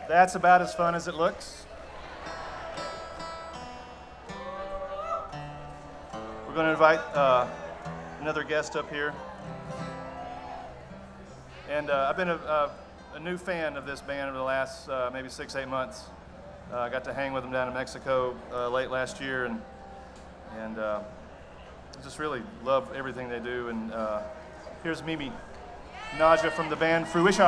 That's about as fun as it looks. We're going to invite another guest up here. And I've been a new fan of this band over the last maybe 6-8 months. I got to hang with them down in Mexico late last year, and just really love everything they do. And here's Mimi Naja from the band Fruition.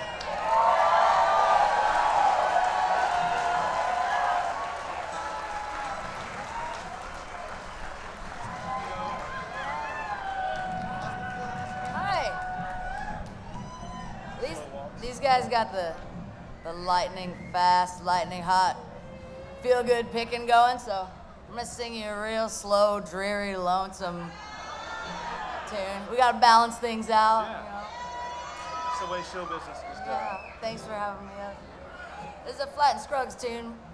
These guys got the lightning fast, lightning hot, feel good picking going, so I'm gonna sing you a real slow, dreary, lonesome tune. We gotta balance things out, Yeah. you know. That's the way show business is done. Yeah, thanks for having me up. This is a Flat and Scruggs tune.